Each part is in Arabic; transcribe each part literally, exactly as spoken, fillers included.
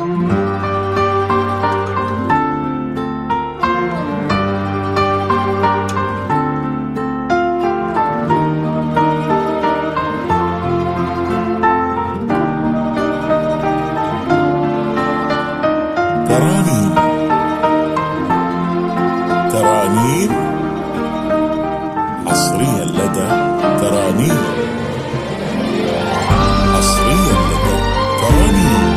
ترانيم ترانيم حصريا لدى ترانيم حصريا لدى ترانيم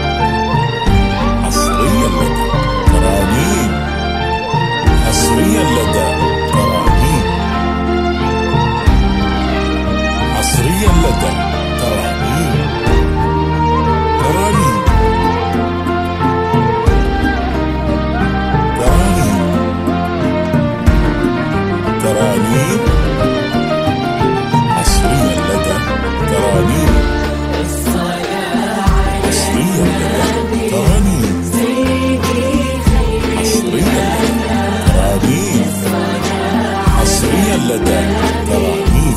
حصريا لدى ترانيم حصريا لدى ترانيم حصريا لدى ترانيم ترانيم ترانيم حصريا لدى ترانيم حصريا لدى ترانيم حصريا ترانيم حصريا لدى ترانيم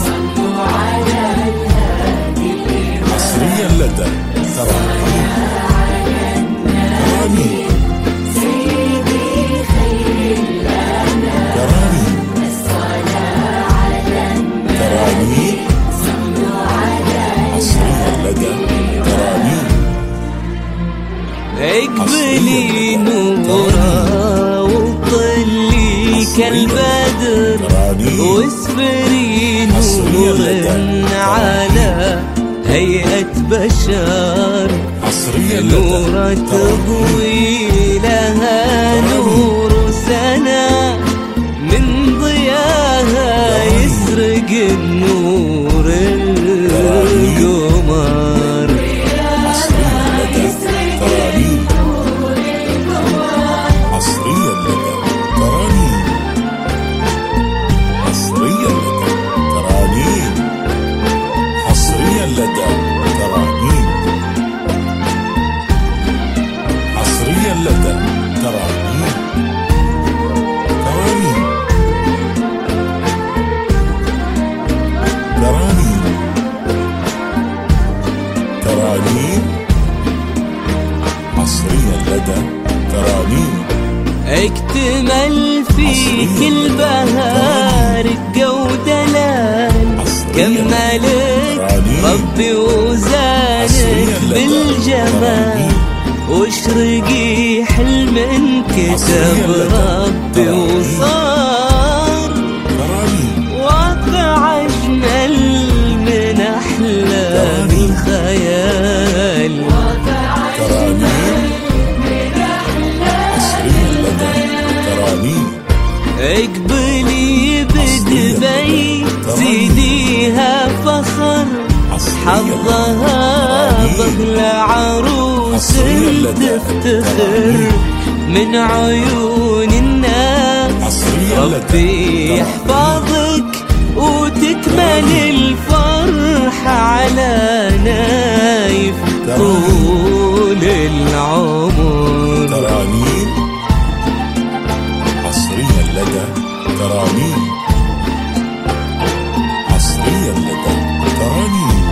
حصريا لدى ترانيم ترانيم اقبلي نورا وطلي كالبدر واصبري نورا على هيئة بشر نورا تضوي لها نور سنة من ضياها يسرق النور القمر حصريا لدى ترانيم حصريا لدى ترانيم حصريا لدى ترانيم حصريا لدى ترانيم ترانيم ترانيم ترانيم حصريا لدى ترانيم اكتمل فيك البهارق ودلال كملك ربي وزانك بالجمال واشرقي حلم كتب ربي وصار واقع اجمل من احلام الخيال اقبلي بدبي زيديها فخر حظها بغلى عروس تفتخر من عيون الناس ربي يحفظك وتكمل الفرحة على نايف طول العمر ترانيم حصريا لدى ترانيم حصريا لدى ترانيم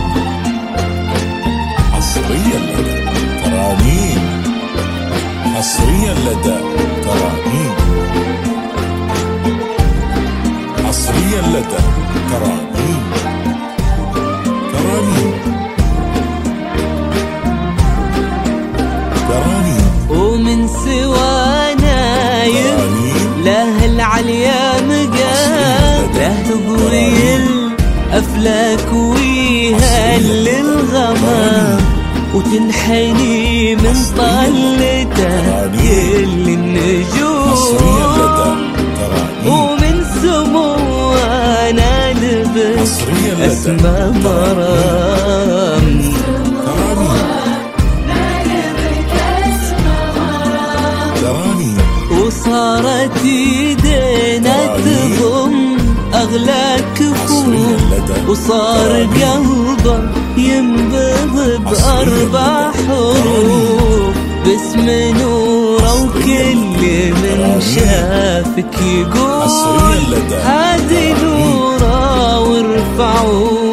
حصريا لدى ترانيم حصريا لدى ترانيم حصريا لدى ترانيم ترانيم ترانيم ومن سوانا له العليا مقام له تضوي الأفلاك ويهل الغمام وتنحني من طلته كل النجوم ومن سموانا لبس أسمى مرام وصارت يدينا تضم أغلى كفوف وصار قلبه ينبض بأربع حروف باسم نوره وكل من شافك يقول هذه نوره وارفعوا